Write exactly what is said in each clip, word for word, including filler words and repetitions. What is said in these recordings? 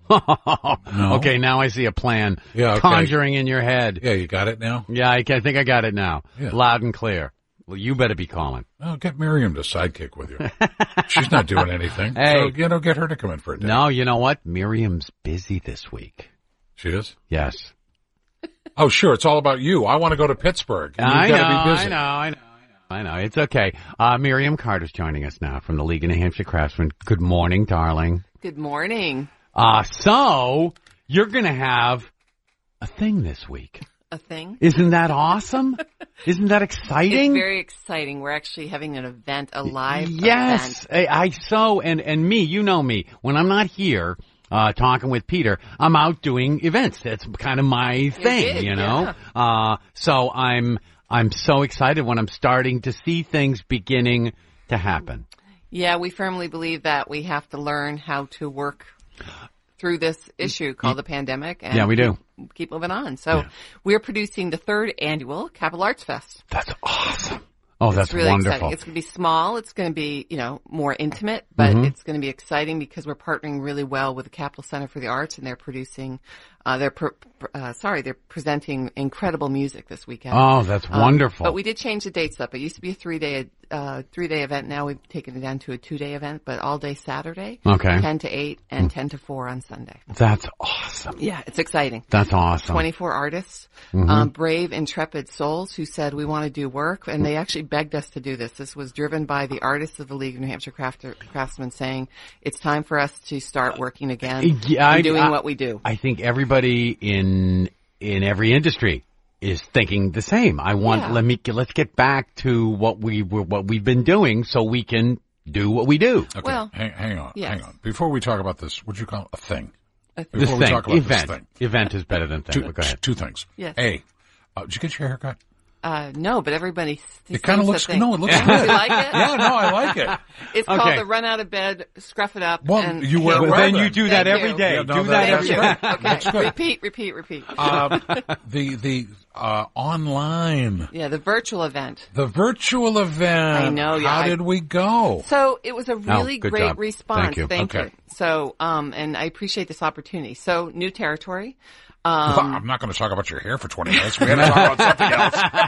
No. Okay, now I see a plan Yeah, okay. conjuring in your head. Yeah, you got it now? Yeah, I, I think I got it now. Yeah. Loud and clear. Well, you better be calling. Oh, get Miriam to sidekick with you. She's not doing anything. Hey. So, you know, get her to come in for a day. No, you know what? Miriam's busy this week. She is? Yes. Oh, sure. It's all about you. I want to go to Pittsburgh. You've I got know, to be busy. I know, I know, I know. I know. It's okay. Uh, Miriam Carter's joining us now from the League of New Hampshire Craftsmen. Good morning, darling. Good morning. Uh, so, you're going to have a thing this week. A thing? Isn't that awesome? Isn't that exciting? It's very exciting. We're actually having an event, a live yes, event. I, I so, and, and me, you know me, when I'm not here, uh, talking with Peter, I'm out doing events. That's kind of my thing, did, you know? yeah. Uh, so I'm, I'm so excited when I'm starting to see things beginning to happen. Yeah, we firmly believe that we have to learn how to work through this issue called the pandemic. And Yeah, we do. Keep, keep moving on. So Yeah. we're producing the third annual Capital Arts Fest. That's awesome. Oh, that's It's really wonderful. exciting. It's going to be small. It's going to be, you know, more intimate, but Mm-hmm. it's going to be exciting because we're partnering really well with the Capital Center for the Arts, and they're producing, uh, they're, pr- pr- uh, sorry, they're presenting incredible music this weekend. Oh, that's Um, wonderful. But we did change the dates up. It used to be a three-day, uh, three-day event. Now we've taken it down to a two-day event, but all day Saturday, Okay. ten to eight, and ten to four on Sunday. That's awesome. Yeah, it's exciting. That's awesome. twenty-four artists, Mm-hmm. um, brave, intrepid souls who said, we want to do work, and they actually begged us to do this. This was driven by the artists of the League of New Hampshire Crafter, Craftsmen saying, it's time for us to start working again Yeah, I- and doing I- what we do. I think everybody in in every industry is thinking the same. I want Yeah. let me let's get back to what we were what we've been doing so we can do what we do. Okay, Well, hang, hang on, yes. hang on. Before we talk about this, what'd you call it? A thing? A thing. The Before we thing, talk about event, this thing. event is better than thing. Two, But go ahead. two things. Yes. A, uh, did you get your haircut? Uh, no, but everybody It kind of looks, good. no, it looks You good. like it? Yeah, no, I like it. It's Okay. called the run out of bed, scruff it up. Well, and you wear hang it it well up. then you then. do that Thank every you. day. Yeah, no, do that- that that's every Thank day. you. good. Okay. That's good. Repeat, repeat, repeat. Um, the, the, uh, online, yeah, the virtual event. the virtual event. I know, yeah, How I- did we go? So it was a really good great job. response. Thank you. Okay. So, um, and I appreciate this opportunity. So, new territory. Well, Um, I'm not going to talk about your hair for twenty minutes. We had to talk about something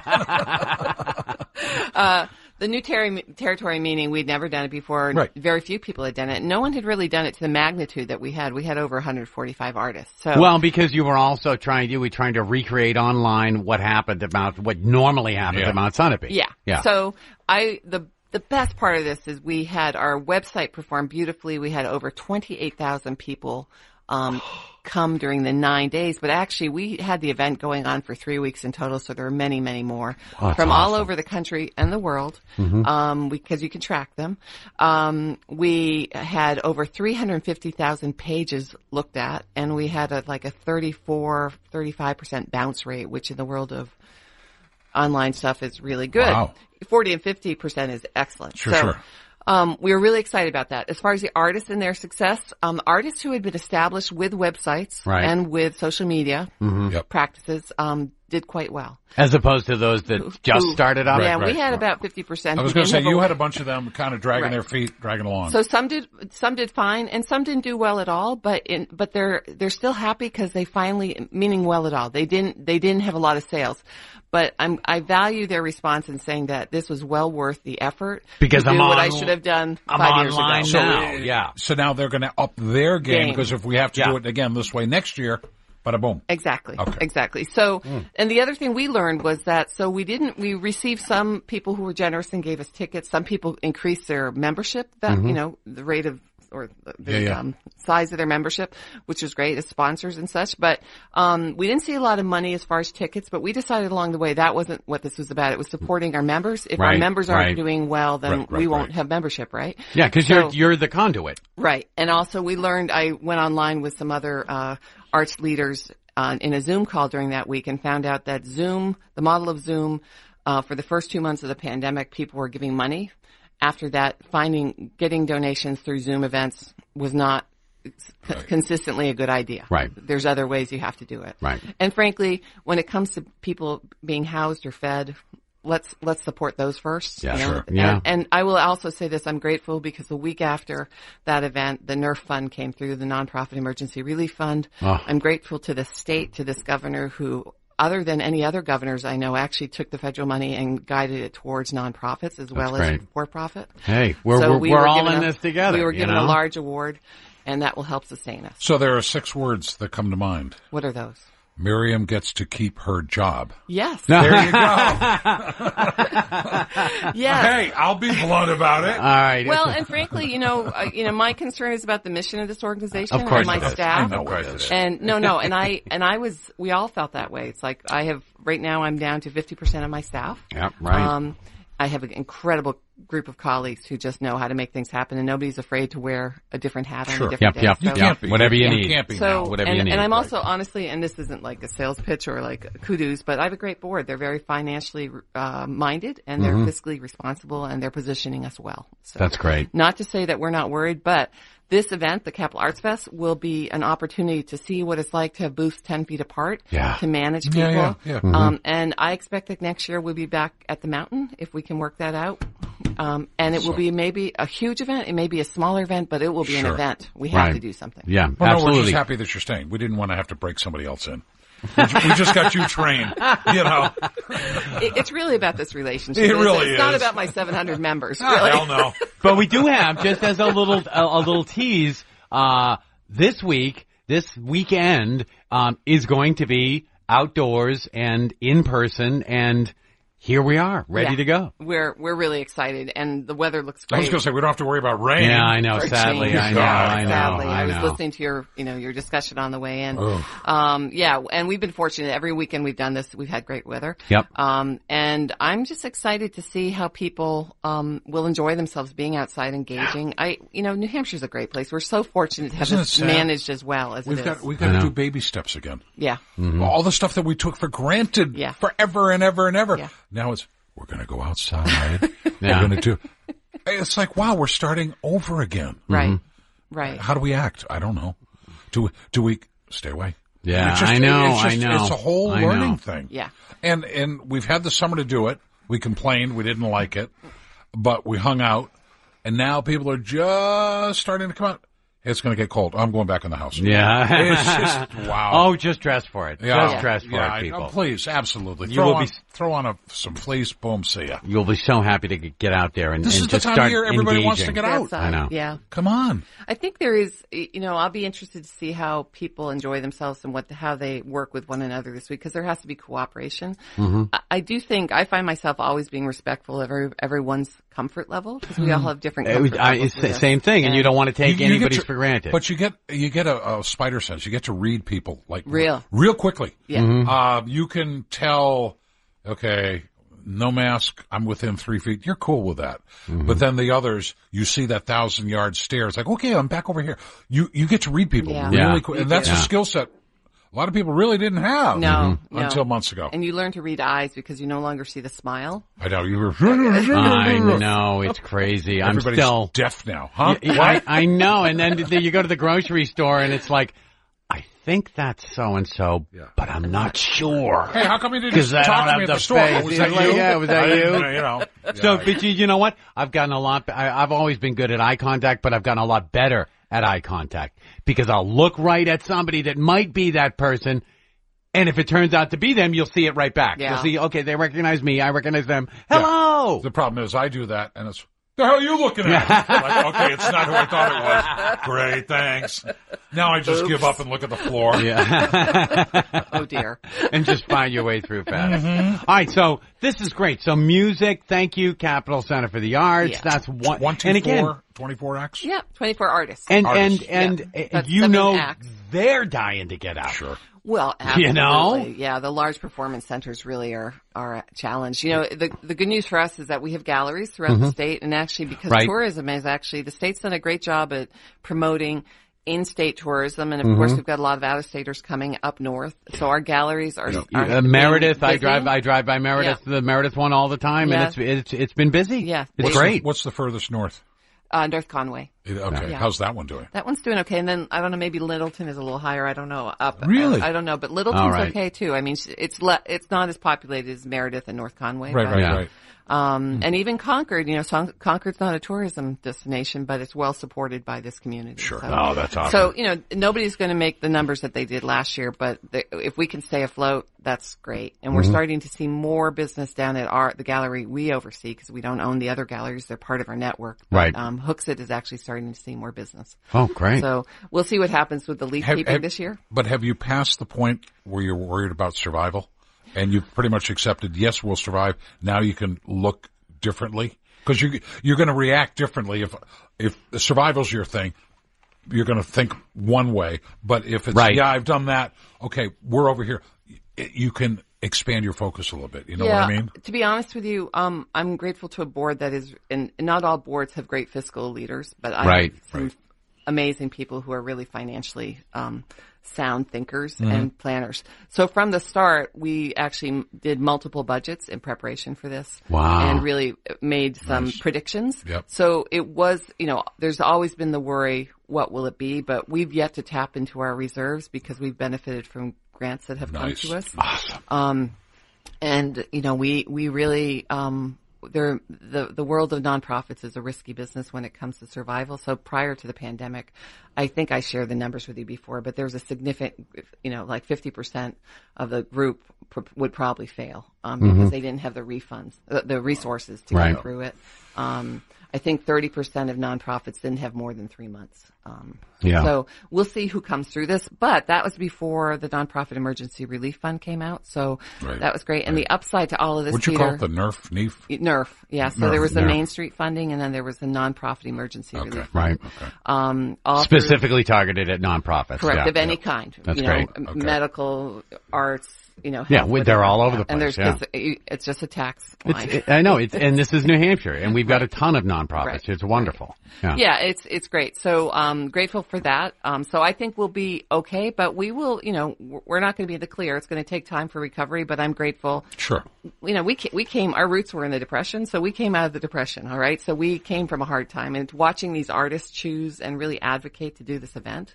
else. uh, the new ter- territory meaning we'd never done it before. Right. Very few people had done it. No one had really done it to the magnitude that we had. We had over one hundred forty-five artists. So, Well, because you were also trying to we trying to recreate online what happened about what normally happens Yeah. at Mount Sunapee. yeah. Yeah. So I, the, the best part of this is we had our website perform beautifully. We had over twenty-eight thousand people, um, come during the nine days, but actually we had the event going on for three weeks in total, so there were many, many more Oh, that's from all awesome. over the country and the world, Mm-hmm. um, because you can track them. Um, we had over three hundred fifty thousand pages looked at, and we had a, like a thirty-four, thirty-five percent bounce rate, which in the world of online stuff is really good. Wow. forty and fifty percent is excellent. Sure, so, sure. Um, we were really excited about that. As far as the artists and their success, um, artists who had been established with websites Right. and with social media Yep. practices um, did quite well. As opposed to those that just Who- started up. Yeah, Right, we right, had right. about fifty percent. I was who going to didn't say, have you a- had a bunch of them kind of dragging Right. their feet, dragging along. So some did, some did fine, and some didn't do well at all. But in, but they're they're still happy because they finally, meaning well at all. They didn't they didn't have a lot of sales, but I'm I value their response in saying that this was well worth the effort. Because to I'm do what on- I should have done I'm five years online ago. So, now. uh, yeah. So now they're going to up their game Game. because if we have to Yeah. do it again this way next year, bada boom. Exactly. Okay. Exactly. So, and the other thing we learned was that, so we didn't, we received some people who were generous and gave us tickets. Some people increased their membership, that, you know, the rate of, or the, the Yeah, yeah. Um, size of their membership, which was great as sponsors and such. But, um, we didn't see a lot of money as far as tickets, but we decided along the way that wasn't what this was about. It was supporting our members. If our Right, members aren't right. doing well, then Right, right, we won't right. have membership, right? Yeah, because So- you're you're the conduit. Right. And also we learned, I went online with some other uh, arts leaders uh, in a Zoom call during that week and found out that Zoom, the model of Zoom, uh, for the first two months of the pandemic, people were giving money. After that, finding, getting donations through Zoom events was not c- consistently a good idea. Right. There's other ways you have to do it. Right. And frankly, when it comes to people being housed or fed, let's let's support those first. Yeah, you know? sure. Yeah. And, and I will also say this: I'm grateful because the week after that event, the NERF fund came through, the Nonprofit Emergency Relief Fund. Oh. I'm grateful to the state, to this governor who, other than any other governors I know, actually took the federal money and guided it towards nonprofits as well as great. for-profit. Hey, we're So we're, we we're were all given in a- this together. We were you given know? a large award, and that will help sustain us. So there are six words that come to mind. What are those? Miriam gets to keep her job. Yes. There you go. Yes. Hey, I'll be blunt about it. All right. Well, and frankly, you know, uh, you know, my concern is about the mission of this organization Of course and my it is. staff. I know Of course it it is. is. And no, no, and I and I was. We all felt that way. It's like I have right now. I'm down to fifty percent of my staff. Yep, right. Um, I have an incredible group of colleagues who just know how to make things happen, and nobody's afraid to wear a different hat on Sure. a different Yep, yep. day. You So- can't be. Whatever you You need. can't be So, now. Whatever and, you need. and I'm also honestly, and this isn't like a sales pitch or like kudos, but I have a great board. They're very financially uh, minded, and they're fiscally responsible, and they're positioning us well. So, That's great. not to say that we're not worried, but this event, the Capital Arts Fest, will be an opportunity to see what it's like to have booths ten feet apart, Yeah. to manage people. Yeah, yeah, yeah. Um, and I expect that next year we'll be back at the mountain if we can work that out. Um, and it will be maybe a huge event. It may be a smaller event, but it will be an Sure. event. We have Right. to do something. Yeah, Well, no, we're absolutely. just happy that you're staying. We didn't want to have to break somebody else in. We ju- we just got you trained, you know. It, it's really about this relationship. It It's- really It's not is. about my seven hundred members. Ah, Really. hell no. But we do have, just as a little a, a little tease, uh, this week, this weekend, um, is going to be outdoors and in person, and here we are, ready Yeah. to go. We're we're really excited, and the weather looks I great. was going to say, we don't have to worry about rain. Yeah, I know. For Sadly, change. I know. I know. Sadly, I I was know. listening to your, you know, your discussion on the way in. Ugh. Um, yeah, and we've been fortunate. Every weekend we've done this, we've had great weather. Yep. Um, and I'm just excited to see how people um will enjoy themselves being outside, engaging. I, you know, New Hampshire's a great place. We're so fortunate to have Isn't it this sad? managed as well as We've it got is. we've got I to know. do baby steps again. Yeah. All the stuff that we took for granted Yeah. forever and ever and ever. Yeah. Now it's we're going to go outside. Yeah. We're going to do. It's like wow, we're starting over again. Right. Right. How do we act? I don't know. Do we, do we stay away? Yeah, It's just- I know, it's just- I know. It's a whole I learning know. thing. Yeah. And and we've had the summer to do it. We complained, we didn't like it, but we hung out, and now people are just starting to come out. It's going to get cold. I'm going back in the house. Yeah. It's just wow. Oh, just dress for it. Yeah. Just dress for yeah, it, people. I- please, absolutely. You throw will on, be- throw on a, some fleece. Boom, see ya. You'll be so happy to g- get out there and, This and is the just time start of year everybody wants to engaging. get out. Outside. I know. Yeah. Come on. I think there is, you know, I'll be interested to see how people enjoy themselves and what, how they work with one another this week because there has to be cooperation. Mm-hmm. I, I do think I find myself always being respectful of every, everyone's comfort level because we all have different It comfort was- I, levels it's with the us. same thing, and you don't want to take You- you get anybody's to- for granted. But you get you get a, a spider sense. You get to read people like Real. real quickly. Yeah. Mm-hmm. Uh, you can tell. Okay, no mask. I'm within three feet. You're cool with that. Mm-hmm. But then the others, you see that thousand yard stare. It's like, okay, I'm back over here. You you get to read people Yeah. really Yeah. quick, You and that's do. a skill set a lot of people really didn't have. No, no. until months ago. And you learn to read eyes because you no longer see the smile. I know you were. I know, it's crazy. I'm Everybody's still. deaf now, huh? Yeah, I, I know, and then th- you go to the grocery store, and it's like, I think that's so and so, but I'm not sure. Hey, how come you didn't 'Cause I talk don't to me have at the the store? face. Was It's that like, you? yeah, was that I didn't- you? You know. So, Yeah. but you, you know what? I've gotten a lot. I, I've always been good at eye contact, but I've gotten a lot better at eye contact because I'll look right at somebody that might be that person. And if it turns out to be them, you'll see it right back. Yeah. You'll see, okay, they recognize me. I recognize them. Hello. The problem is I do that, and it's, the hell are you looking at? Like, okay, it's not who I thought it was. Great, thanks. Now I just give up and look at the floor. Yeah. Oh dear. And just find your way through fast. Mm-hmm. All right, so this is great. So music, thank you, Capitol Center for the Arts. Yeah. That's one. One, two, and again, four, twenty-four acts? Yeah, twenty-four artists. and Artists. and and Yeah. uh, That's you seven know acts. they're dying to get out. Sure. Well, absolutely. You know? Yeah, the large performance centers really are, are a challenge. You know, the, the good news for us is that we have galleries throughout the state, and actually because Right. tourism is actually, the state's done a great job at promoting in-state tourism, and of course we've got a lot of out-of-staters coming up north, so our galleries are, are Uh, Meredith, I busy. drive. I drive by Meredith, the Meredith one all the time, Yeah. and it's it's it's been busy. Yeah. it's What's great. What's the furthest north? Uh, North Conway. It- okay, Yeah. how's that one doing? That one's doing okay. And then, I don't know, maybe Littleton is a little higher. I don't know. Up. Really? I, I don't know. But Littleton's All right. okay too. I mean, it's le- it's not as populated as Meredith and North Conway. Right, but, right, Yeah. right. Um, and even Concord, you know, Son- Concord's not a tourism destination, but it's well supported by this community. Sure. So, Oh, that's awesome. so you know, nobody's going to make the numbers that they did last year, but the, if we can stay afloat, that's great. And we're starting to see more business down at our the gallery we oversee because we don't own the other galleries; they're part of our network. But, Right. Um, Hooksett is actually starting to see more business. Oh, great. So we'll see what happens with the leaf Have- keeping have- this year. But have you passed the point where you're worried about survival? And you've pretty much accepted, yes, we'll survive. Now you can look differently? Because you, you're going to react differently. If, if survival's your thing, you're going to think one way. But if it's, Right. yeah, I've done that. Okay, we're over here. Y- You can expand your focus a little bit. You know yeah, what I mean? To be honest with you, um, I'm grateful to a board that is, and not all boards have great fiscal leaders, but I Right, have some right. amazing people who are really financially um, sound thinkers Mm-hmm. and planners. So from the start, we actually did multiple budgets in preparation for this. Wow. And really made some predictions. Yep. So it was, you know, there's always been the worry, what will it be? But we've yet to tap into our reserves because we've benefited from grants that have Nice. come to us. Awesome. Um, and you know, we, we really, um, there, the, the world of nonprofits is a risky business when it comes to survival. So prior to the pandemic, I think I shared the numbers with you before, but there's a significant, you know, like fifty percent of the group pr- would probably fail, um, because they didn't have the refunds, the, the resources to Right. get through it. Um, I think thirty percent of nonprofits didn't have more than three months. Um, Yeah. So we'll see who comes through this, but that was before the Nonprofit Emergency Relief Fund came out. So Right. that was great. And the upside to all of this, What'd you Peter, call it? The NERF, NEEF? NERF, yeah. So NERF, there was the yeah. Main Street funding, and then there was the Nonprofit Emergency Okay. Relief. Right. Um, all through- Specifically targeted at nonprofits. correct, Yeah. of any kind. That's you know, great. m- Okay. medical, arts, you know. Yeah, health, we- they're whatever. all over the And place, there's, yeah. it's, it's just a tax It's, line. it, I know. It's, and this is New Hampshire, and we've got a ton of nonprofits. Right. It's wonderful. Yeah. Yeah, it's it's great. So um grateful for that. Um so I think we'll be okay, but we will, you know, we're not going to be in the clear. It's going to take time for recovery, but I'm grateful. Sure. You know, we ca- we came, our roots were in the Depression, so we came out of the Depression, all right? So we came from a hard time, and watching these artists choose and really advocate to do this event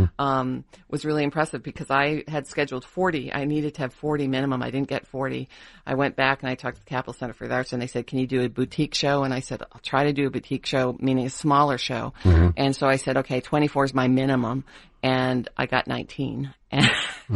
um was really impressive because I had scheduled forty. I needed to have forty minimum. I didn't get forty. I went back and I talked to the Capital Center for the Arts, and they said, can you do a boutique show? And I said, I'll try to do a boutique show, meaning a smaller show. And so I said, okay, twenty-four is my minimum. And I got nineteen. And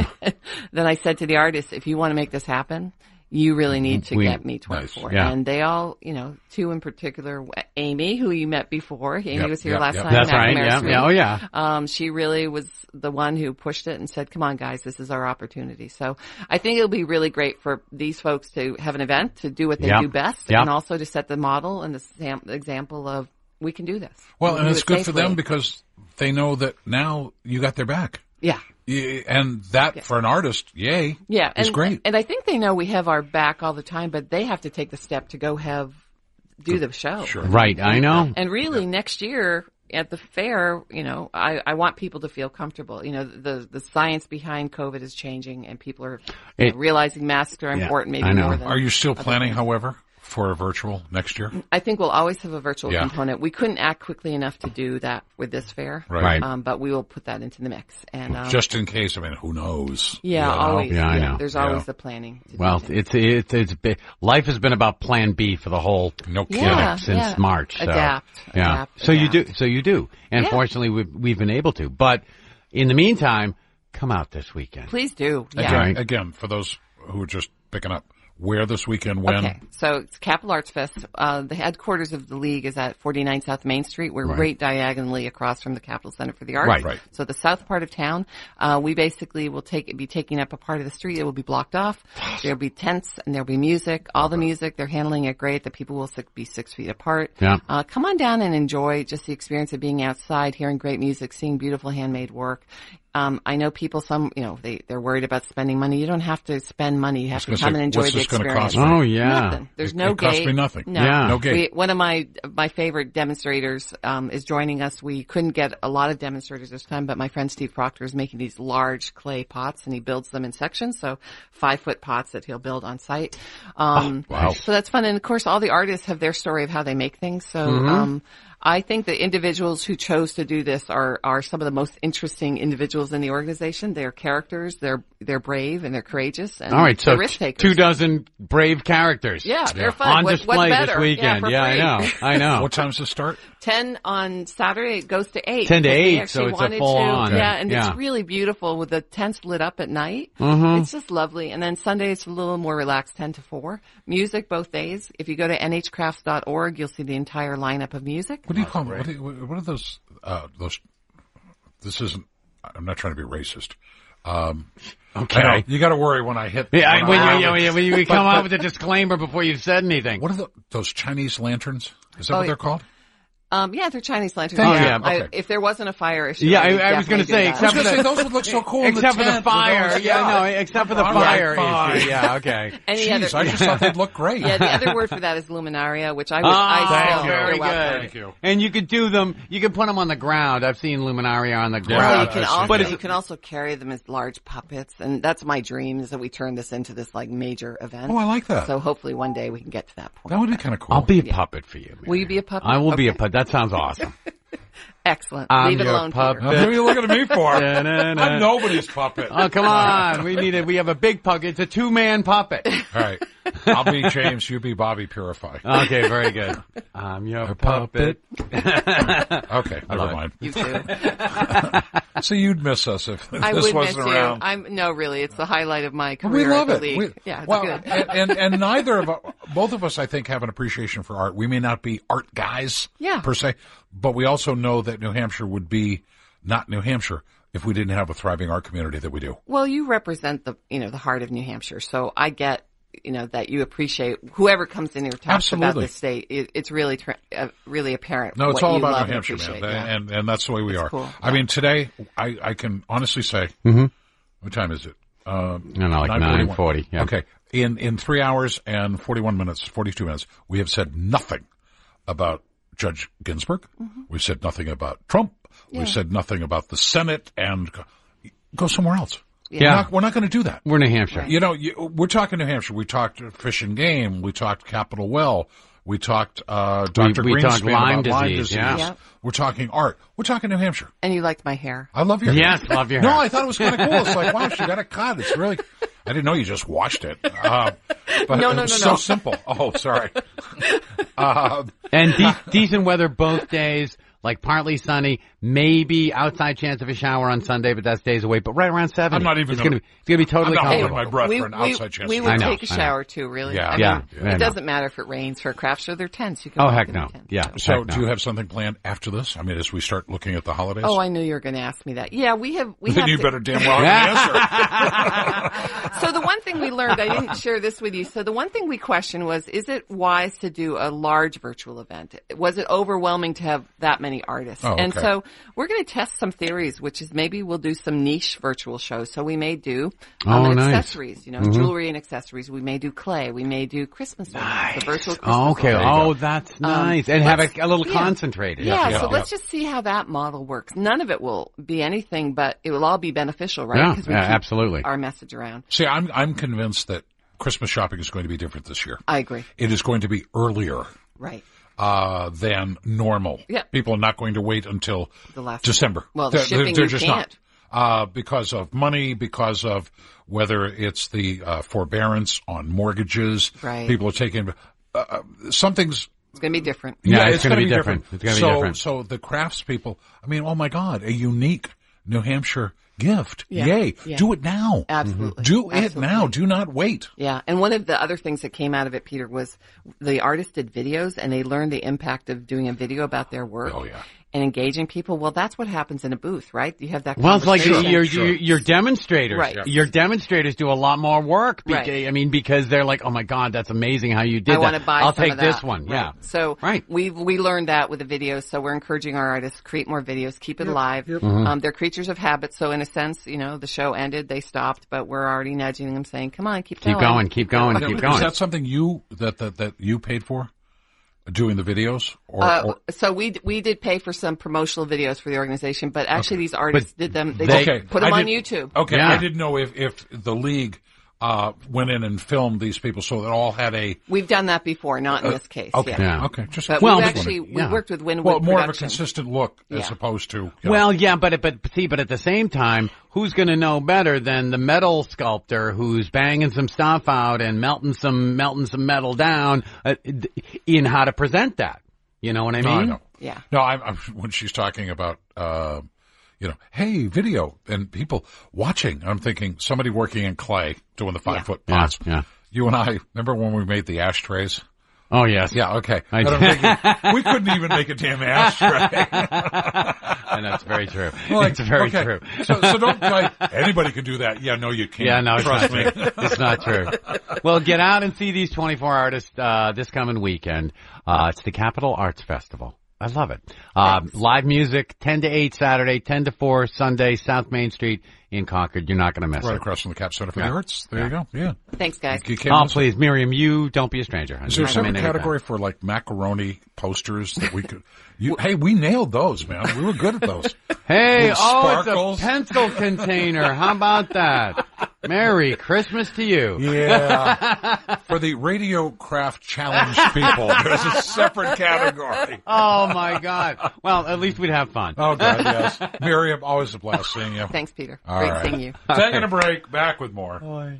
then I said to the artists, if you want to make this happen, you really need to We- get me twenty-four. Nice, yeah. And they all, you know, two in particular, Amy, who you met before. Amy Yep, was here yep, last yep. time. That's right. McNamara Yeah. Street. Yeah. Oh, yeah. Um, she really was the one who pushed it and said, come on, guys, this is our opportunity. So I think it'll be really great for these folks to have an event, to do what they Yeah. do best, Yeah. and also to set the model and the sam- example of we can do this. Well, We and can do it's it good for safely. them because they know that now you got their back. Yeah. Y- And that, for an artist, yay. Yeah. It's and, great. And I think they know we have our back all the time, but they have to take the step to go have, do the show. Sure. Right. I know. And really, next year at the fair, you know, I, I want people to feel comfortable. You know, the the science behind COVID is changing, and people are you It- know, realizing masks are Yeah, important, maybe I know. more than. Are you still planning, however, for a virtual next year? I think we'll always have a virtual Yeah. component. We couldn't act quickly enough to do that with this fair, Right. Right. Um, but we will put that into the mix. And um, Just in case, I mean, who knows? yeah, You know? always. Yeah, I know. There's Yeah. always the planning. To do Well, things. it's it's it's been, life has been about Plan B for the whole No kidding. Yeah. since March. So, Adapt, Yeah. adapt, so you do. adapt. So you do. And Yeah. fortunately, we've we've been able to. But in the meantime, come out this weekend. Please do. Yeah. Again, Right. again, for those who are just picking up, where this weekend, when? Okay, so it's Capital Arts Fest. Uh, the headquarters of the league is at forty-nine South Main Street. We're Right. right diagonally across from the Capital Center for the Arts. Right. Right. So the south part of town, uh, we basically will take be taking up a part of the street. It will be blocked off. There'll be tents and there'll be music. All the music, they're handling it great. The people will si- be six feet apart. Yeah. Uh, come on down and enjoy just the experience of being outside, hearing great music, seeing beautiful handmade work. Um, I know people, some, you know, they, they're worried about spending money. You don't have to spend money. You have to gonna come say, and enjoy what's the this gonna experience. cost me? Oh yeah. Nothing. There's It- no it cost gate. me nothing. No. Yeah. No gate. We, one of my my favorite demonstrators um, is joining us. We couldn't get a lot of demonstrators this time, but my friend Steve Proctor is making these large clay pots, and he builds them in sections, so five foot pots that he'll build on site. Um, Oh, wow. So that's fun, and of course, all the artists have their story of how they make things. So Mm-hmm. um, I think the individuals who chose to do this are, are some of the most interesting individuals in the organization. They're characters, they're, they're brave and they're courageous and All right, so they're risk takers. two dozen brave characters. Yeah, they're fun. On What- display what's this better? weekend. Yeah, for Yeah, I free. know. I know. What time's it start? ten on Saturday, it goes to eight. ten to because we eight, so actually it's a wanted full to. on. Yeah, and Yeah. it's really beautiful with the tents lit up at night. Mhm. It's just lovely. And then Sunday it's a little more relaxed, ten to four. Music both days. If you go to n h crafts dot org, you'll see the entire lineup of music. What do you call them? What, do you, what are those? Uh, those. This isn't. I'm not trying to be racist. Um, Okay. I know, you got to worry when I hit. Yeah, I, when when, I- you, when, you, when you come out with a disclaimer before you've said anything. What are the, those Chinese lanterns? Is that Oh, what they're called? Um, yeah, they're Chinese lanterns. Oh, yeah, I, okay. if there wasn't a fire issue, Yeah, I, would I, I was going to definitely say, do except that. for the, those would look so cool. in except the for the tent with fire. those- Yeah, no, except for the All right, fire fine. issue. Yeah, okay. Any Jeez, other, I just thought they'd look great. yeah, the other word for that is luminaria, which I would, Oh, I still, very you're welcome. good. Thank you. And you could do them, you could put them on the ground. I've seen luminaria on the Yeah. Well, ground. you can I've also But it's- you can also carry them as large puppets, and that's my dream is that we turn this into this like major event. Oh, I like that. So hopefully one day we can get to that point. That would be kind of cool. I'll be a puppet for you. Will you be a puppet? I will be a Okay. puppet. That sounds awesome. Excellent. I'm Leave it your alone, puppet. Peter. What are you looking at me for? Da-na-na. I'm nobody's puppet. Oh, come on. We need it. We have a big puppet. It's a two-man puppet. All right. I'll be James. You be Bobby Purify. Okay, very good. I'm your puppet. Okay, never love it. mind. You too. So you'd miss us if I this would miss wasn't you. around. I'm no, really, it's the highlight of my career. We love at the it. league. We, yeah, it's well, good. and, and and neither of us, both of us, I think, have an appreciation for art. We may not be art guys, Yeah. per se, but we also know that New Hampshire would be not New Hampshire if we didn't have a thriving art community that we do. Well, you represent the you know the heart of New Hampshire, so I get you know that you appreciate whoever comes in here talks about Absolutely. the state. It, it's really tra- uh, really apparent. No, it's what all you about love New and Hampshire, man, appreciate, yeah. and and that's the way we It's are. cool, I mean, today I I can honestly say, Mm-hmm. what time is it? Um, No, no, like nine nine forty-one. forty. Yeah. Okay, in in three hours and forty-one minutes, forty-two minutes, we have said nothing about Judge Ginsburg. Mm-hmm. We've said nothing about Trump. Yeah. We've said nothing about the Senate, and go, go somewhere else. Yeah. We're not, we're not going to do that. We're New Hampshire. Right. You know, you, we're talking New Hampshire. We talked Fish and Game. We talked Capitol Well. We talked uh, Doctor we talked Greenspan Lyme about Lyme disease, disease. yeah. Yeah. We're talking art. We're talking New Hampshire. And you liked my hair. I love your Yes, hair. love your No, hair. I thought it was kind of cool. It's like, wow, she got a cut. It's really, I didn't know you just washed it. Uh, but No, it no, was no, so no. simple. Oh, sorry. Uh, And de- decent weather both days, like partly sunny, maybe outside chance of a shower on Sunday, but that's days away, but right around seventy. I'm not even It's gonna- gonna be, it's gonna be totally I'm not holding comfortable. my breath we, for an we- outside chance. we of would I know, take a I know. shower too, really. Yeah. I Yeah, mean, I know. it doesn't matter if it rains for a craft show. They're tents. You can Oh, walk heck in the no. tent. Yeah. So, Heck no. do you have something planned after this? I mean, as we start looking at the holidays? Oh, I knew you were going to ask me that. Yeah, we have. We then have you to- better damn well answer. So the one thing we learned, I didn't share this with you. So the one thing we questioned was, is it wise to do a large virtual event? Was it overwhelming to have that many artists? Oh, And okay. so we're going to test some theories, which is maybe we'll do some niche virtual shows. So we may do um, Oh, nice. accessories, you know, jewelry and accessories. We may do clay. We may do Christmas ornaments, the virtual Christmas Oh, okay. ornaments. Oh, that's nice. and have let's- a, a little yeah. concentrated. Yeah, Yeah, so yeah. let's just see how that model works. None of it will be anything, but it will all be beneficial, right? Yeah, 'Cause we yeah, keep absolutely. our message around. See, I'm I'm convinced that Christmas shopping is going to be different this year. I agree. It is going to be earlier Right. uh, than normal. Yeah. People are not going to wait until The last December. Well, the They're- shipping they're you just can't. not. Uh, because of money, because of whether it's the uh, forbearance on mortgages. Right. People are taking uh, uh, something's. It's going to be different. Yeah, it's gonna gonna be different. It's gonna be so, different. So the craftspeople, I mean, oh my God, a unique New Hampshire gift. Yeah. Yay. Yeah. Do it now. Absolutely. Do it Absolutely. now. Do not wait. Yeah, and one of the other things that came out of it, Peter, was the artists did videos and they learned the impact of doing a video about their work. Oh, yeah. And engaging people. Well, that's what happens in a booth, right? You have that Well, it's like conversation. your, Sure. your your demonstrators. Right. Yeah. Your demonstrators do a lot more work. Beca- Right. I mean, because they're like, oh my God, that's amazing how you did I that. want to buy I'll some take of that. this one. Right. Yeah. So Right. we we learned that with the videos. So we're encouraging our artists create more videos, keep it alive. Mm-hmm. Um, they're creatures of habit. So in a sense, you know, the show ended, they stopped, but we're already nudging them, saying, "Come on, keep, Keep going, keep going, Now, keep Is going. that something you that that, that you paid for? Doing the videos, or, Uh, or so we we did pay for some promotional videos for the organization, but actually these artists But did them. They they- just okay, put them I on did- YouTube. Okay, Yeah. I didn't know if if the league uh, went in and filmed these people, so it all had a We've done that before, not in this case. okay, Yeah. Yeah. okay, just But Well, we but- actually we yeah. worked with Winwood well, more of a Production. consistent look as Yeah. opposed to you know, Well, yeah, but but see, but at the same time, who's going to know better than the metal sculptor who's banging some stuff out and melting some melting some metal down uh, in how to present that? You know what I No, I mean? know. Yeah. No, I'm, I'm when she's talking about, uh, you know, hey, video and people watching. I'm thinking somebody working in clay doing the five Yeah. foot Yeah, pots. yeah. You and I remember when we made the ashtrays? Oh yes. Yeah, okay. I And I'm thinking, we couldn't even make a damn ashtray. And that's very true. Like, it's very okay, true. So, so don't like anybody can do that. Yeah, no, you can't. Yeah, no, it's Trust not me. true. It's not true. Well, get out and see these twenty-four artists uh, this coming weekend. Uh, it's the Capitol Arts Festival. I love it. Uh, live music, ten to eight Saturday, ten to four Sunday, South Main Street in Concord. You're not going to miss Right it. across from the Cap Center for Yeah. the Arts. There you go. Yeah. Thanks, guys. You can't Oh, miss it. please, Miriam, you don't be a stranger. honey. Is there a Come separate in anytime. category for like macaroni posters that we could? You, hey, we nailed those, man. We were good at those. Hey, Little oh, sparkles. it's a pencil container. How about that? Merry Christmas to you. Yeah. For the Radio Craft Challenge people, there's a separate category. Oh my God. Well, at least we'd have fun. Oh, God, yes. Miriam, always a blast seeing you. Thanks, Peter. All Great right. seeing you. Taking a break. Back with more.